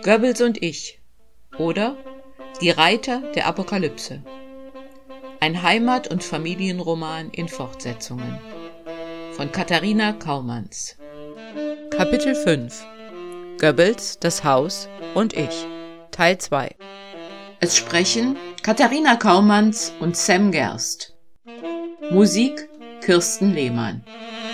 Goebbels und ich oder Die Reiter der Apokalypse. Ein Heimat- und Familienroman in Fortsetzungen von Katharina Kaumanns. Kapitel 5 Goebbels, das Haus und ich. Teil 2. Es sprechen Katharina Kaumanns und Sam Gerst. Musik Kirsten Lehmann.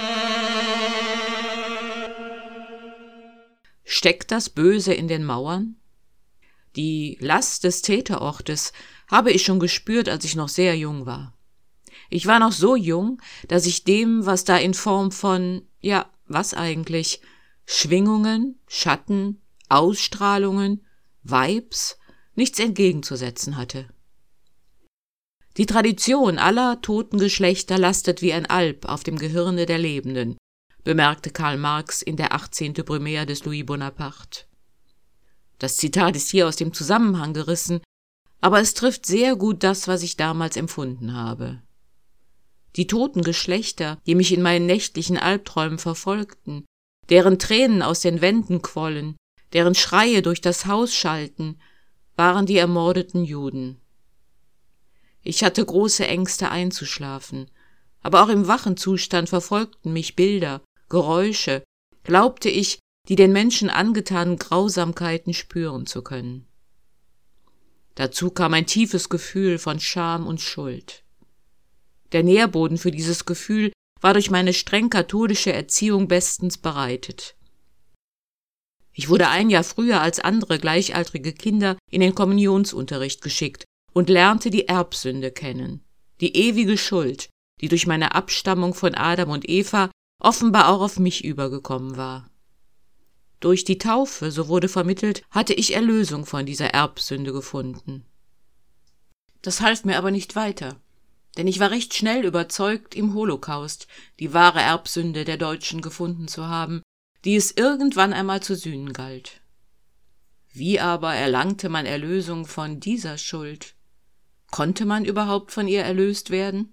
Steckt das Böse in den Mauern? Die Last des Täterortes habe ich schon gespürt, als ich noch sehr jung war. Ich war noch so jung, dass ich dem, was da in Form von, was eigentlich, Schwingungen, Schatten, Ausstrahlungen, Vibes, nichts entgegenzusetzen hatte. Die Tradition aller toten Geschlechter lastet wie ein Alp auf dem Gehirne der Lebenden, bemerkte Karl Marx in der 18. Brumaire des Louis Bonaparte. Das Zitat ist hier aus dem Zusammenhang gerissen, aber es trifft sehr gut das, was ich damals empfunden habe. Die toten Geschlechter, die mich in meinen nächtlichen Albträumen verfolgten, deren Tränen aus den Wänden quollen, deren Schreie durch das Haus schallten, waren die ermordeten Juden. Ich hatte große Ängste einzuschlafen, aber auch im wachen Zustand verfolgten mich Bilder, Geräusche, glaubte ich, die den Menschen angetanen Grausamkeiten spüren zu können. Dazu kam ein tiefes Gefühl von Scham und Schuld. Der Nährboden für dieses Gefühl war durch meine streng katholische Erziehung bestens bereitet. Ich wurde ein Jahr früher als andere gleichaltrige Kinder in den Kommunionsunterricht geschickt und lernte die Erbsünde kennen, die ewige Schuld, die durch meine Abstammung von Adam und Eva offenbar auch auf mich übergekommen war. Durch die Taufe, so wurde vermittelt, hatte ich Erlösung von dieser Erbsünde gefunden. Das half mir aber nicht weiter, denn ich war recht schnell überzeugt, im Holocaust die wahre Erbsünde der Deutschen gefunden zu haben, die es irgendwann einmal zu sühnen galt. Wie aber erlangte man Erlösung von dieser Schuld? Konnte man überhaupt von ihr erlöst werden?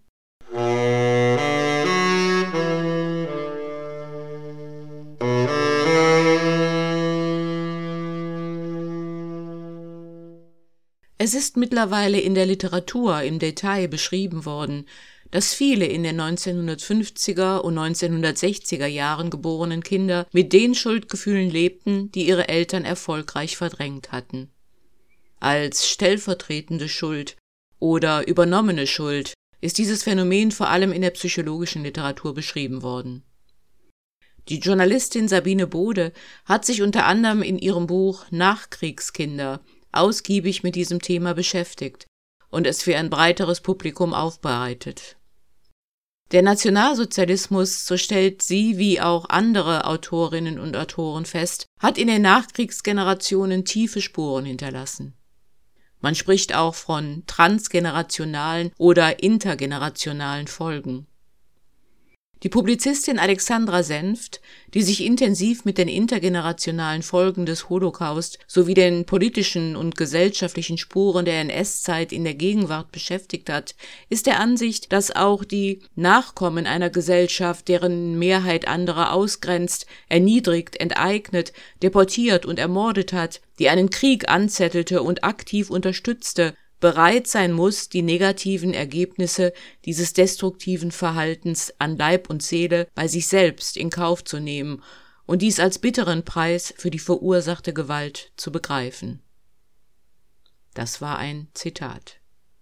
Es ist mittlerweile in der Literatur im Detail beschrieben worden, dass viele in den 1950er und 1960er Jahren geborenen Kinder mit den Schuldgefühlen lebten, die ihre Eltern erfolgreich verdrängt hatten. Als stellvertretende Schuld oder übernommene Schuld ist dieses Phänomen vor allem in der psychologischen Literatur beschrieben worden. Die Journalistin Sabine Bode hat sich unter anderem in ihrem Buch Nachkriegskinder ausgiebig mit diesem Thema beschäftigt und es für ein breiteres Publikum aufbereitet. Der Nationalsozialismus, so stellt sie wie auch andere Autorinnen und Autoren fest, hat in den Nachkriegsgenerationen tiefe Spuren hinterlassen. Man spricht auch von transgenerationalen oder intergenerationalen Folgen. Die Publizistin Alexandra Senft, die sich intensiv mit den intergenerationalen Folgen des Holocaust sowie den politischen und gesellschaftlichen Spuren der NS-Zeit in der Gegenwart beschäftigt hat, ist der Ansicht, dass auch die Nachkommen einer Gesellschaft, deren Mehrheit andere ausgrenzt, erniedrigt, enteignet, deportiert und ermordet hat, die einen Krieg anzettelte und aktiv unterstützte, bereit sein muss, die negativen Ergebnisse dieses destruktiven Verhaltens an Leib und Seele bei sich selbst in Kauf zu nehmen und dies als bitteren Preis für die verursachte Gewalt zu begreifen. Das war ein Zitat.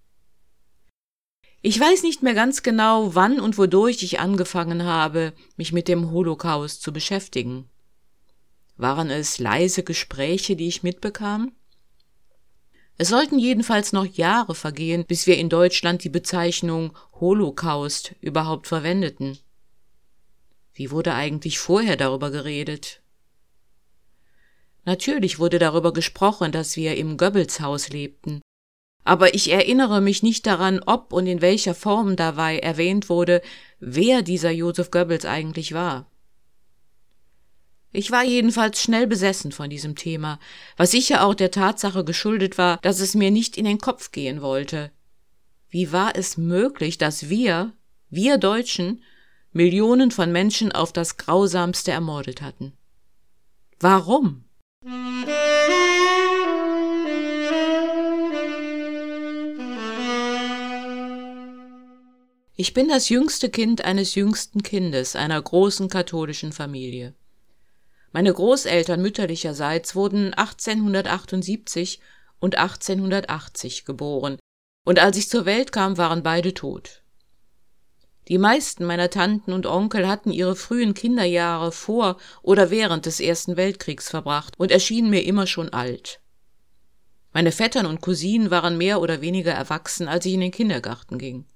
Ich weiß nicht mehr ganz genau, wann und wodurch ich angefangen habe, mich mit dem Holocaust zu beschäftigen. Waren es leise Gespräche, die ich mitbekam? Es sollten jedenfalls noch Jahre vergehen, bis wir in Deutschland die Bezeichnung Holocaust überhaupt verwendeten. Wie wurde eigentlich vorher darüber geredet? Natürlich wurde darüber gesprochen, dass wir im Goebbels-Haus lebten, aber ich erinnere mich nicht daran, ob und in welcher Form dabei erwähnt wurde, wer dieser Joseph Goebbels eigentlich war. Ich war jedenfalls schnell besessen von diesem Thema, was sicher auch der Tatsache geschuldet war, dass es mir nicht in den Kopf gehen wollte. Wie war es möglich, dass wir Deutschen, Millionen von Menschen auf das Grausamste ermordet hatten? Warum? Ich bin das jüngste Kind eines jüngsten Kindes einer großen katholischen Familie. Meine Großeltern mütterlicherseits wurden 1878 und 1880 geboren, und als ich zur Welt kam, waren beide tot. Die meisten meiner Tanten und Onkel hatten ihre frühen Kinderjahre vor oder während des Ersten Weltkriegs verbracht und erschienen mir immer schon alt. Meine Vettern und Cousinen waren mehr oder weniger erwachsen, als ich in den Kindergarten ging.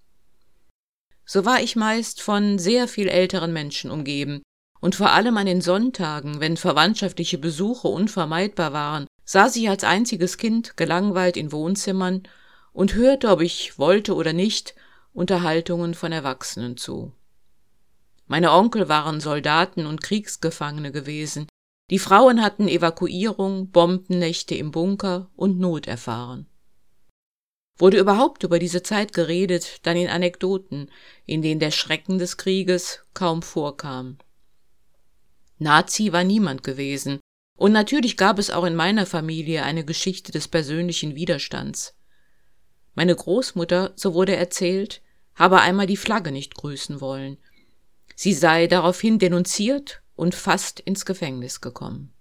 So war ich meist von sehr viel älteren Menschen umgeben, und vor allem an den Sonntagen, wenn verwandtschaftliche Besuche unvermeidbar waren, saß ich als einziges Kind gelangweilt in Wohnzimmern und hörte, ob ich wollte oder nicht, Unterhaltungen von Erwachsenen zu. Meine Onkel waren Soldaten und Kriegsgefangene gewesen, die Frauen hatten Evakuierung, Bombennächte im Bunker und Not erfahren. Wurde überhaupt über diese Zeit geredet, dann in Anekdoten, in denen der Schrecken des Krieges kaum vorkam. Nazi war niemand gewesen, und natürlich gab es auch in meiner Familie eine Geschichte des persönlichen Widerstands. Meine Großmutter, so wurde erzählt, habe einmal die Flagge nicht grüßen wollen. Sie sei daraufhin denunziert und fast ins Gefängnis gekommen.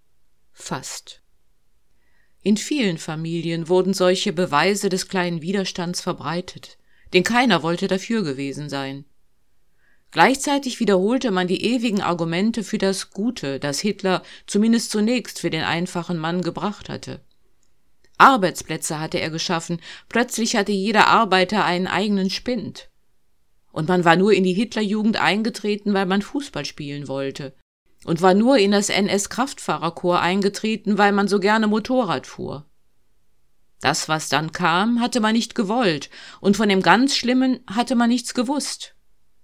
Fast. In vielen Familien wurden solche Beweise des kleinen Widerstands verbreitet, denn keiner wollte dafür gewesen sein. Gleichzeitig wiederholte man die ewigen Argumente für das Gute, das Hitler zumindest zunächst für den einfachen Mann gebracht hatte. Arbeitsplätze hatte er geschaffen, plötzlich hatte jeder Arbeiter einen eigenen Spind. Und man war nur in die Hitlerjugend eingetreten, weil man Fußball spielen wollte. Und war nur in das NS-Kraftfahrerkorps eingetreten, weil man so gerne Motorrad fuhr. Das, was dann kam, hatte man nicht gewollt, und von dem ganz Schlimmen hatte man nichts gewusst.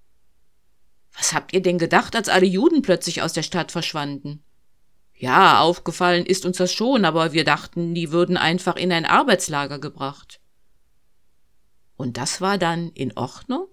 Was habt ihr denn gedacht, als alle Juden plötzlich aus der Stadt verschwanden? Ja, aufgefallen ist uns das schon, aber wir dachten, die würden einfach in ein Arbeitslager gebracht. Und das war dann in Ordnung?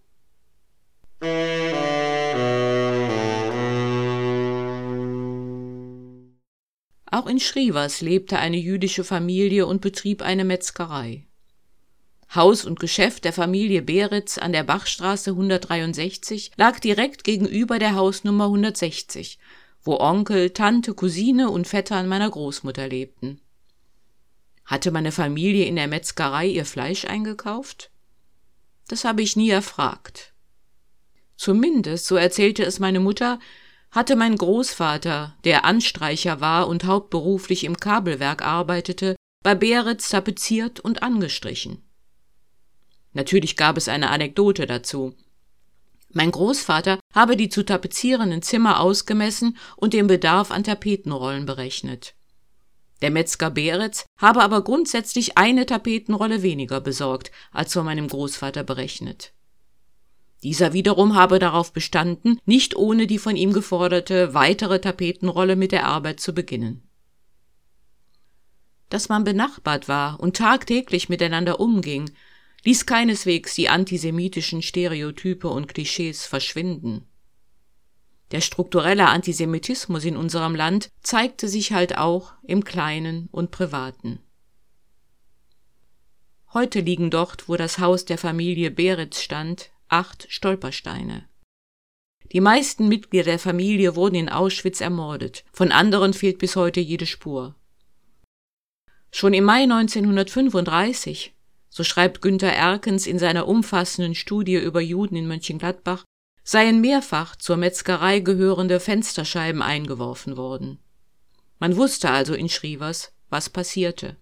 Auch in Schrivers lebte eine jüdische Familie und betrieb eine Metzgerei. Haus und Geschäft der Familie Beritz an der Bachstraße 163 lag direkt gegenüber der Hausnummer 160, wo Onkel, Tante, Cousine und Vettern meiner Großmutter lebten. Hatte meine Familie in der Metzgerei ihr Fleisch eingekauft? Das habe ich nie erfragt. Zumindest, so erzählte es meine Mutter, hatte mein Großvater, der Anstreicher war und hauptberuflich im Kabelwerk arbeitete, bei Beritz tapeziert und angestrichen. Natürlich gab es eine Anekdote dazu. Mein Großvater habe die zu tapezierenden Zimmer ausgemessen und den Bedarf an Tapetenrollen berechnet. Der Metzger Beritz habe aber grundsätzlich eine Tapetenrolle weniger besorgt, als von meinem Großvater berechnet. Dieser wiederum habe darauf bestanden, nicht ohne die von ihm geforderte weitere Tapetenrolle mit der Arbeit zu beginnen. Dass man benachbart war und tagtäglich miteinander umging, ließ keineswegs die antisemitischen Stereotype und Klischees verschwinden. Der strukturelle Antisemitismus in unserem Land zeigte sich halt auch im Kleinen und Privaten. Heute liegen dort, wo das Haus der Familie Beritz stand, 8 Stolpersteine. Die meisten Mitglieder der Familie wurden in Auschwitz ermordet, von anderen fehlt bis heute jede Spur. Schon im Mai 1935, so schreibt Günter Erkens in seiner umfassenden Studie über Juden in Mönchengladbach, seien mehrfach zur Metzgerei gehörende Fensterscheiben eingeworfen worden. Man wusste also in Schrivers, was passierte.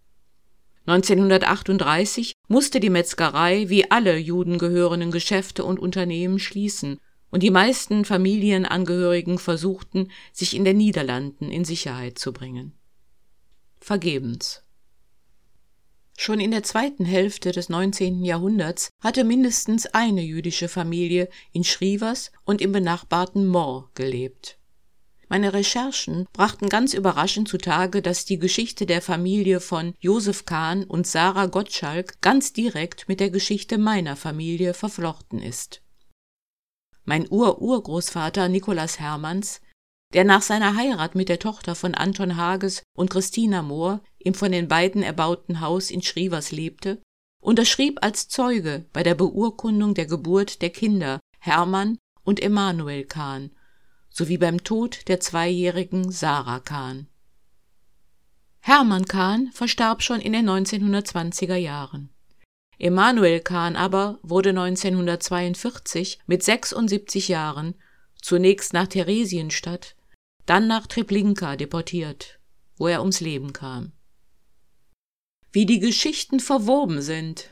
1938 musste die Metzgerei wie alle Juden gehörenden Geschäfte und Unternehmen schließen, und die meisten Familienangehörigen versuchten, sich in den Niederlanden in Sicherheit zu bringen. Vergebens. Schon in der zweiten Hälfte des 19. Jahrhunderts hatte mindestens eine jüdische Familie in Schrivers und im benachbarten Moor gelebt. Meine Recherchen brachten ganz überraschend zutage, dass die Geschichte der Familie von Josef Kahn und Sarah Gottschalk ganz direkt mit der Geschichte meiner Familie verflochten ist. Mein Urgroßvater Nikolaus Hermanns, der nach seiner Heirat mit der Tochter von Anton Hages und Christina Mohr im von den beiden erbauten Haus in Schrivers lebte unterschrieb als Zeuge bei der Beurkundung der Geburt der Kinder Hermann und Emanuel Kahn sowie beim Tod der 2-jährigen Sarah Kahn. Hermann Kahn verstarb schon in den 1920er Jahren. Emanuel Kahn aber wurde 1942 mit 76 Jahren zunächst nach Theresienstadt, dann nach Treblinka deportiert, wo er ums Leben kam. Wie die Geschichten verwoben sind.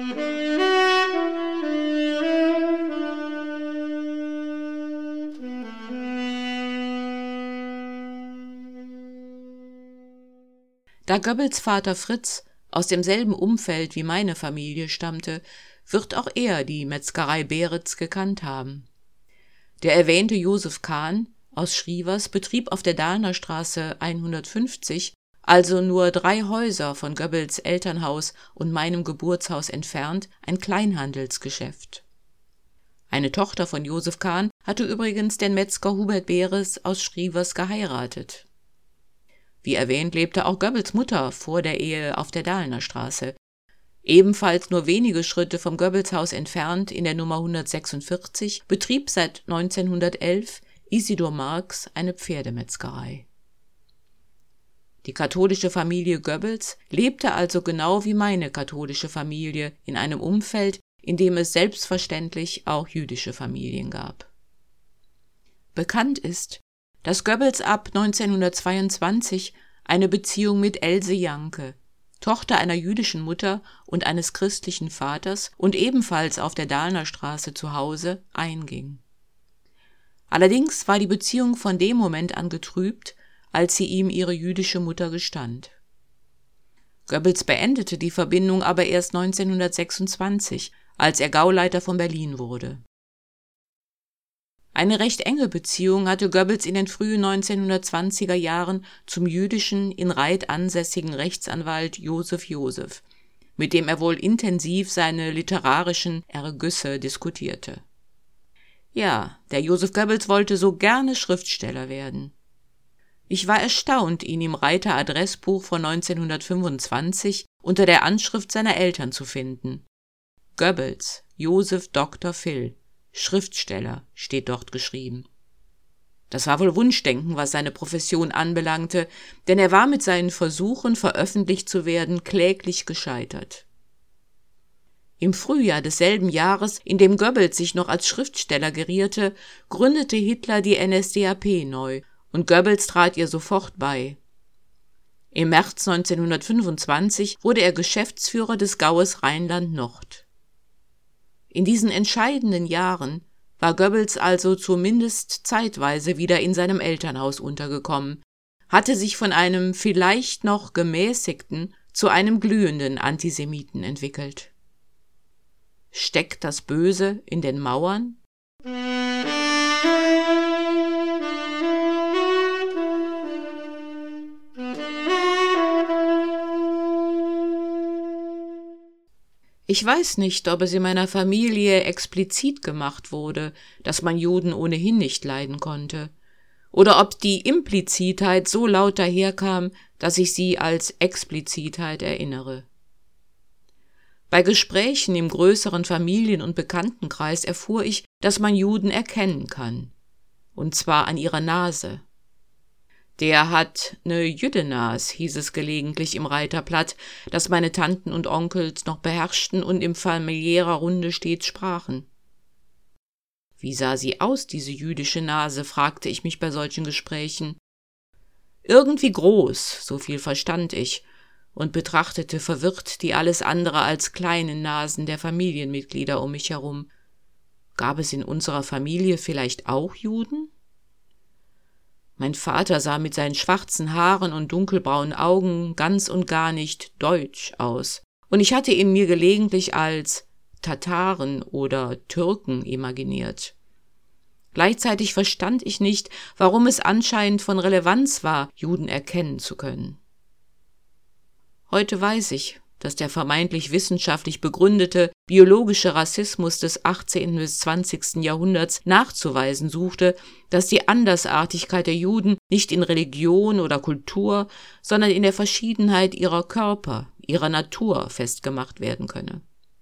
Da Goebbels Vater Fritz aus demselben Umfeld wie meine Familie stammte, wird auch er die Metzgerei Beritz gekannt haben. Der erwähnte Josef Kahn aus Schrievers betrieb auf der Dahlner Straße 150, also nur 3 Häuser von Goebbels Elternhaus und meinem Geburtshaus entfernt, ein Kleinhandelsgeschäft. Eine Tochter von Josef Kahn hatte übrigens den Metzger Hubert Beritz aus Schrievers geheiratet. Wie erwähnt, lebte auch Goebbels Mutter vor der Ehe auf der Dahlner Straße. Ebenfalls nur wenige Schritte vom Goebbelshaus entfernt in der Nummer 146 betrieb seit 1911 Isidor Marx eine Pferdemetzgerei. Die katholische Familie Goebbels lebte also genau wie meine katholische Familie in einem Umfeld, in dem es selbstverständlich auch jüdische Familien gab. Bekannt ist, dass Goebbels ab 1922 eine Beziehung mit Else Janke, Tochter einer jüdischen Mutter und eines christlichen Vaters und ebenfalls auf der Dahlner Straße zu Hause, einging. Allerdings war die Beziehung von dem Moment an getrübt, als sie ihm ihre jüdische Mutter gestand. Goebbels beendete die Verbindung aber erst 1926, als er Gauleiter von Berlin wurde. Eine recht enge Beziehung hatte Goebbels in den frühen 1920er Jahren zum jüdischen, in Reit ansässigen Rechtsanwalt Josef Josef, mit dem er wohl intensiv seine literarischen Ergüsse diskutierte. Ja, der Josef Goebbels wollte so gerne Schriftsteller werden. Ich war erstaunt, ihn im Reiter Adressbuch von 1925 unter der Anschrift seiner Eltern zu finden. Goebbels, Josef Dr. Phil, Schriftsteller, steht dort geschrieben. Das war wohl Wunschdenken, was seine Profession anbelangte, denn er war mit seinen Versuchen, veröffentlicht zu werden, kläglich gescheitert. Im Frühjahr desselben Jahres, in dem Goebbels sich noch als Schriftsteller gerierte, gründete Hitler die NSDAP neu und Goebbels trat ihr sofort bei. Im März 1925 wurde er Geschäftsführer des Gaues Rheinland-Nord. In diesen entscheidenden Jahren war Goebbels also zumindest zeitweise wieder in seinem Elternhaus untergekommen, hatte sich von einem vielleicht noch gemäßigten zu einem glühenden Antisemiten entwickelt. Steckt das Böse in den Mauern? Ich weiß nicht, ob es in meiner Familie explizit gemacht wurde, dass man Juden ohnehin nicht leiden konnte, oder ob die Implizitheit so laut daherkam, dass ich sie als Explizitheit erinnere. Bei Gesprächen im größeren Familien- und Bekanntenkreis erfuhr ich, dass man Juden erkennen kann, und zwar an ihrer Nase. Der hat ne Jüdenas, hieß es gelegentlich im Reiterblatt, das meine Tanten und Onkels noch beherrschten und in familiärer Runde stets sprachen. Wie sah sie aus, diese jüdische Nase, fragte ich mich bei solchen Gesprächen. Irgendwie groß, so viel verstand ich, und betrachtete verwirrt die alles andere als kleinen Nasen der Familienmitglieder um mich herum. Gab es in unserer Familie vielleicht auch Juden? Mein Vater sah mit seinen schwarzen Haaren und dunkelbraunen Augen ganz und gar nicht deutsch aus, und ich hatte ihn mir gelegentlich als Tataren oder Türken imaginiert. Gleichzeitig verstand ich nicht, warum es anscheinend von Relevanz war, Juden erkennen zu können. Heute weiß ich, dass der vermeintlich wissenschaftlich begründete biologische Rassismus des 18. bis 20. Jahrhunderts nachzuweisen suchte, dass die Andersartigkeit der Juden nicht in Religion oder Kultur, sondern in der Verschiedenheit ihrer Körper, ihrer Natur festgemacht werden könne.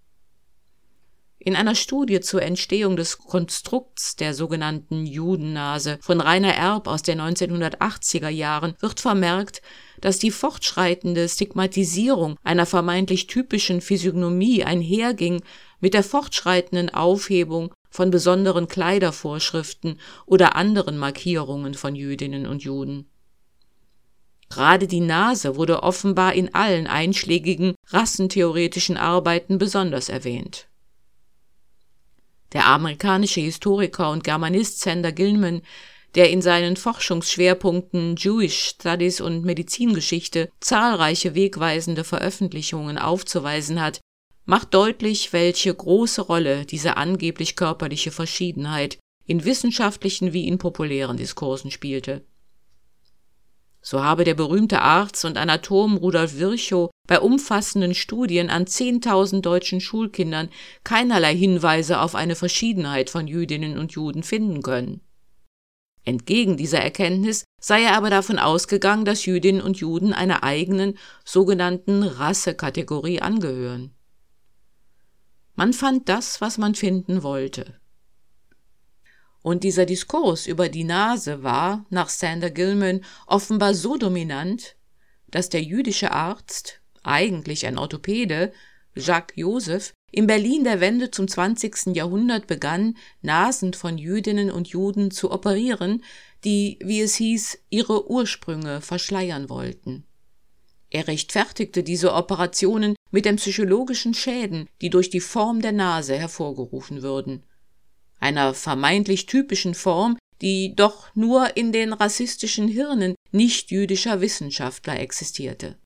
In einer Studie zur Entstehung des Konstrukts der sogenannten Judennase von Rainer Erb aus den 1980er Jahren wird vermerkt, dass die fortschreitende Stigmatisierung einer vermeintlich typischen Physiognomie einherging mit der fortschreitenden Aufhebung von besonderen Kleidervorschriften oder anderen Markierungen von Jüdinnen und Juden. Gerade die Nase wurde offenbar in allen einschlägigen rassentheoretischen Arbeiten besonders erwähnt. Der amerikanische Historiker und Germanist Sander Gilman, der in seinen Forschungsschwerpunkten Jewish Studies und Medizingeschichte zahlreiche wegweisende Veröffentlichungen aufzuweisen hat, macht deutlich, welche große Rolle diese angeblich körperliche Verschiedenheit in wissenschaftlichen wie in populären Diskursen spielte. So habe der berühmte Arzt und Anatom Rudolf Virchow bei umfassenden Studien an 10.000 deutschen Schulkindern keinerlei Hinweise auf eine Verschiedenheit von Jüdinnen und Juden finden können. Entgegen dieser Erkenntnis sei er aber davon ausgegangen, dass Jüdinnen und Juden einer eigenen, sogenannten Rassekategorie angehören. Man fand das, was man finden wollte. Und dieser Diskurs über die Nase war, nach Sander Gilman, offenbar so dominant, dass der jüdische Arzt, eigentlich ein Orthopäde, Jacques Joseph, in Berlin der Wende zum 20. Jahrhundert begann, Nasen von Jüdinnen und Juden zu operieren, die, wie es hieß, ihre Ursprünge verschleiern wollten. Er rechtfertigte diese Operationen mit den psychologischen Schäden, die durch die Form der Nase hervorgerufen würden. Einer vermeintlich typischen Form, die doch nur in den rassistischen Hirnen nicht-jüdischer Wissenschaftler existierte.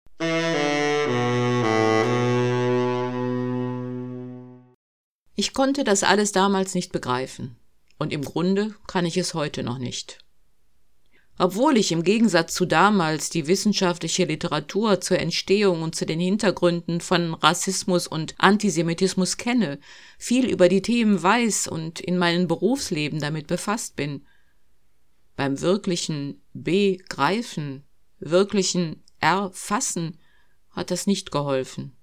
Ich konnte das alles damals nicht begreifen, und im Grunde kann ich es heute noch nicht. Obwohl ich im Gegensatz zu damals die wissenschaftliche Literatur zur Entstehung und zu den Hintergründen von Rassismus und Antisemitismus kenne, viel über die Themen weiß und in meinem Berufsleben damit befasst bin, beim wirklichen Begreifen, wirklichen Erfassen hat das nicht geholfen.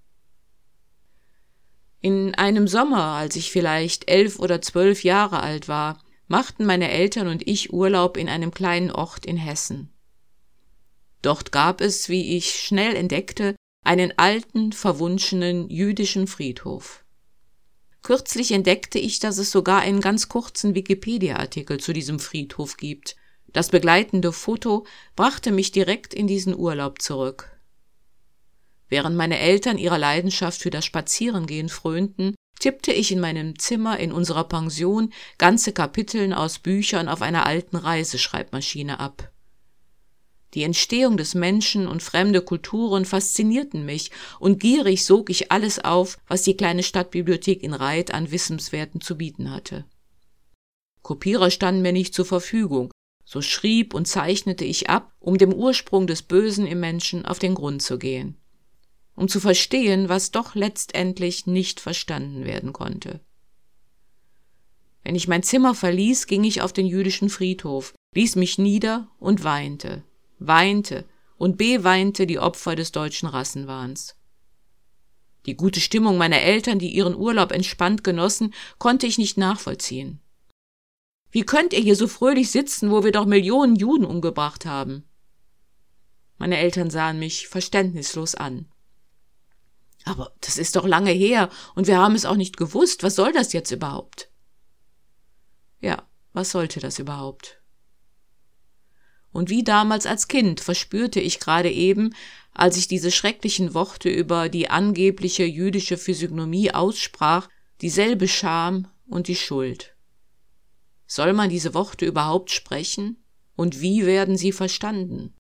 In einem Sommer, als ich vielleicht 11 oder 12 Jahre alt war, machten meine Eltern und ich Urlaub in einem kleinen Ort in Hessen. Dort gab es, wie ich schnell entdeckte, einen alten, verwunschenen jüdischen Friedhof. Kürzlich entdeckte ich, dass es sogar einen ganz kurzen Wikipedia-Artikel zu diesem Friedhof gibt. Das begleitende Foto brachte mich direkt in diesen Urlaub zurück. Während meine Eltern ihrer Leidenschaft für das Spazierengehen frönten, tippte ich in meinem Zimmer in unserer Pension ganze Kapiteln aus Büchern auf einer alten Reiseschreibmaschine ab. Die Entstehung des Menschen und fremde Kulturen faszinierten mich, und gierig sog ich alles auf, was die kleine Stadtbibliothek in Reith an Wissenswerten zu bieten hatte. Kopierer standen mir nicht zur Verfügung, so schrieb und zeichnete ich ab, um dem Ursprung des Bösen im Menschen auf den Grund zu gehen, um zu verstehen, was doch letztendlich nicht verstanden werden konnte. Wenn ich mein Zimmer verließ, ging ich auf den jüdischen Friedhof, ließ mich nieder und weinte und beweinte die Opfer des deutschen Rassenwahns. Die gute Stimmung meiner Eltern, die ihren Urlaub entspannt genossen, konnte ich nicht nachvollziehen. Wie könnt ihr hier so fröhlich sitzen, wo wir doch Millionen Juden umgebracht haben? Meine Eltern sahen mich verständnislos an. Aber das ist doch lange her und wir haben es auch nicht gewusst. Was soll das jetzt überhaupt? Ja, was sollte das überhaupt? Und wie damals als Kind verspürte ich gerade eben, als ich diese schrecklichen Worte über die angebliche jüdische Physiognomie aussprach, dieselbe Scham und die Schuld. Soll man diese Worte überhaupt sprechen? Und wie werden sie verstanden?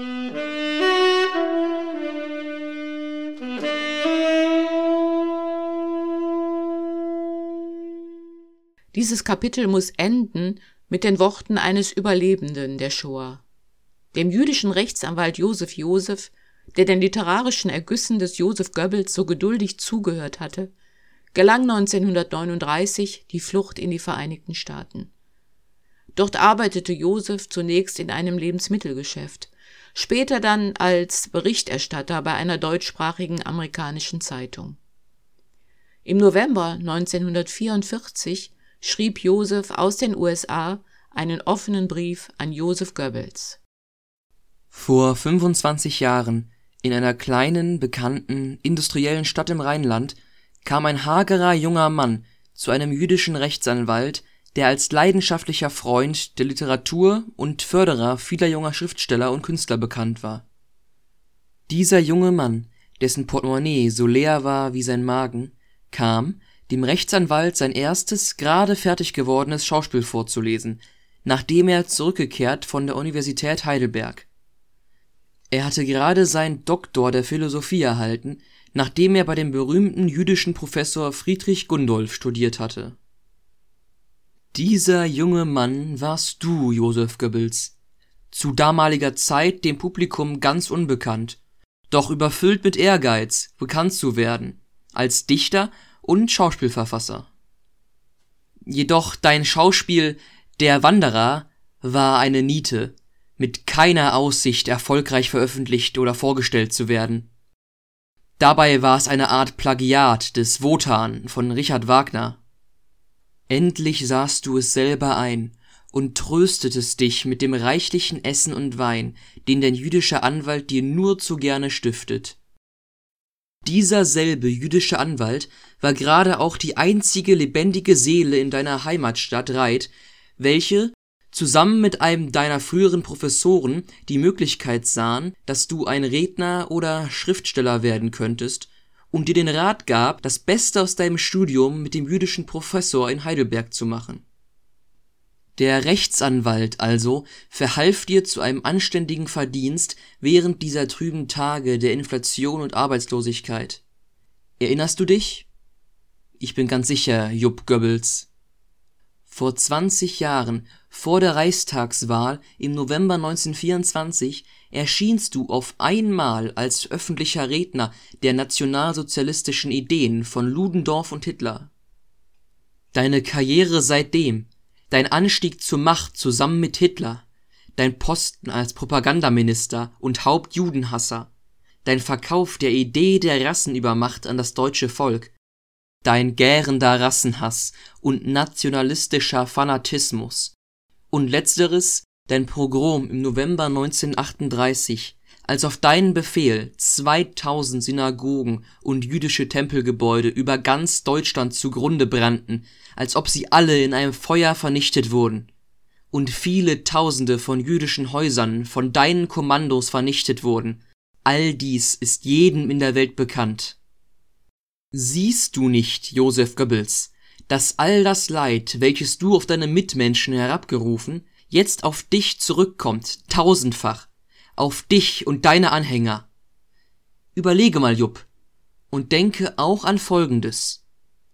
Dieses Kapitel muss enden mit den Worten eines Überlebenden der Shoah. Dem jüdischen Rechtsanwalt Josef Josef, der den literarischen Ergüssen des Joseph Goebbels so geduldig zugehört hatte, gelang 1939 die Flucht in die Vereinigten Staaten. Dort arbeitete Josef zunächst in einem Lebensmittelgeschäft. später dann als Berichterstatter bei einer deutschsprachigen amerikanischen Zeitung. Im November 1944 schrieb Joseph aus den USA einen offenen Brief an Joseph Goebbels. Vor 25 Jahren, in einer kleinen, bekannten, industriellen Stadt im Rheinland, kam ein hagerer junger Mann zu einem jüdischen Rechtsanwalt, der als leidenschaftlicher Freund der Literatur und Förderer vieler junger Schriftsteller und Künstler bekannt war. Dieser junge Mann, dessen Portemonnaie so leer war wie sein Magen, kam, dem Rechtsanwalt sein erstes, gerade fertig gewordenes Schauspiel vorzulesen, nachdem er zurückgekehrt von der Universität Heidelberg. Er hatte gerade seinen Doktor der Philosophie erhalten, nachdem er bei dem berühmten jüdischen Professor Friedrich Gundolf studiert hatte. Dieser junge Mann warst du, Joseph Goebbels, zu damaliger Zeit dem Publikum ganz unbekannt, doch überfüllt mit Ehrgeiz, bekannt zu werden, als Dichter und Schauspielverfasser. Jedoch dein Schauspiel »Der Wanderer« war eine Niete, mit keiner Aussicht, erfolgreich veröffentlicht oder vorgestellt zu werden. Dabei war es eine Art Plagiat des Wotan von Richard Wagner. Endlich sahst du es selber ein und tröstetest dich mit dem reichlichen Essen und Wein, den dein jüdischer Anwalt dir nur zu gerne stiftet. Dieser selbe jüdische Anwalt war gerade auch die einzige lebendige Seele in deiner Heimatstadt Reith, welche, zusammen mit einem deiner früheren Professoren, die Möglichkeit sahen, dass du ein Redner oder Schriftsteller werden könntest, und dir den Rat gab, das Beste aus deinem Studium mit dem jüdischen Professor in Heidelberg zu machen. Der Rechtsanwalt also verhalf dir zu einem anständigen Verdienst während dieser trüben Tage der Inflation und Arbeitslosigkeit. Erinnerst du dich? Ich bin ganz sicher, Jupp Goebbels. Vor 20 Jahren, vor der Reichstagswahl im November 1924, erschienst du auf einmal als öffentlicher Redner der nationalsozialistischen Ideen von Ludendorff und Hitler. Deine Karriere seitdem, dein Anstieg zur Macht zusammen mit Hitler, dein Posten als Propagandaminister und Hauptjudenhasser, dein Verkauf der Idee der Rassenübermacht an das deutsche Volk, dein gärender Rassenhass und nationalistischer Fanatismus und letzteres dein Pogrom im November 1938, als auf deinen Befehl 2000 Synagogen und jüdische Tempelgebäude über ganz Deutschland zugrunde brannten, als ob sie alle in einem Feuer vernichtet wurden, und viele Tausende von jüdischen Häusern von deinen Kommandos vernichtet wurden. All dies ist jedem in der Welt bekannt. Siehst du nicht, Joseph Goebbels, dass all das Leid, welches du auf deine Mitmenschen herabgerufen, jetzt auf dich zurückkommt, tausendfach, auf dich und deine Anhänger? Überlege mal, Jupp, und denke auch an Folgendes.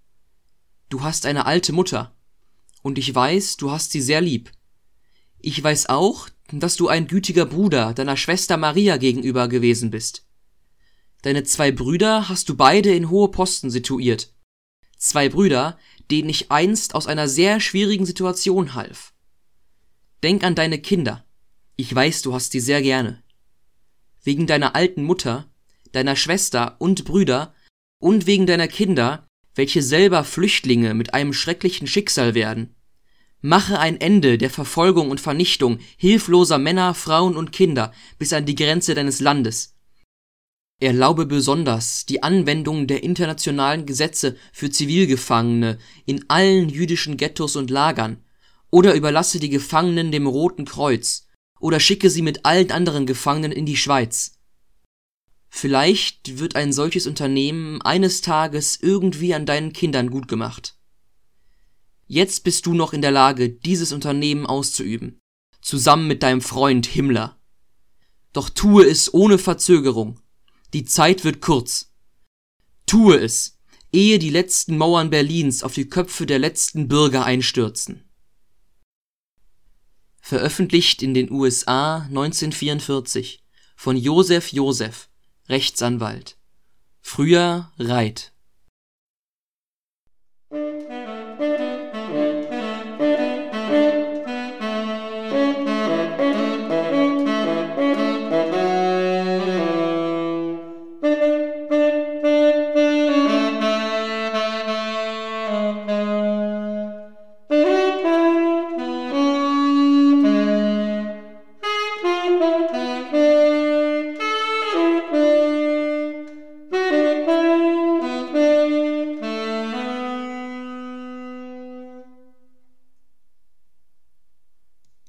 Du hast eine alte Mutter, und ich weiß, du hast sie sehr lieb. Ich weiß auch, dass du ein gütiger Bruder deiner Schwester Maria gegenüber gewesen bist. Deine 2 Brüder hast du beide in hohe Posten situiert. 2 Brüder, denen ich einst aus einer sehr schwierigen Situation half. Denk an deine Kinder. Ich weiß, du hast sie sehr gerne. Wegen deiner alten Mutter, deiner Schwester und Brüder und wegen deiner Kinder, welche selber Flüchtlinge mit einem schrecklichen Schicksal werden. Mache ein Ende der Verfolgung und Vernichtung hilfloser Männer, Frauen und Kinder bis an die Grenze deines Landes. Erlaube besonders die Anwendung der internationalen Gesetze für Zivilgefangene in allen jüdischen Ghettos und Lagern oder überlasse die Gefangenen dem Roten Kreuz oder schicke sie mit allen anderen Gefangenen in die Schweiz. Vielleicht wird ein solches Unternehmen eines Tages irgendwie an deinen Kindern gut gemacht. Jetzt bist du noch in der Lage, dieses Unternehmen auszuüben, zusammen mit deinem Freund Himmler. Doch tue es ohne Verzögerung. Die Zeit wird kurz. Tue es, ehe die letzten Mauern Berlins auf die Köpfe der letzten Bürger einstürzen. Veröffentlicht in den USA 1944 von Joseph Joseph, Rechtsanwalt. Früher Reith.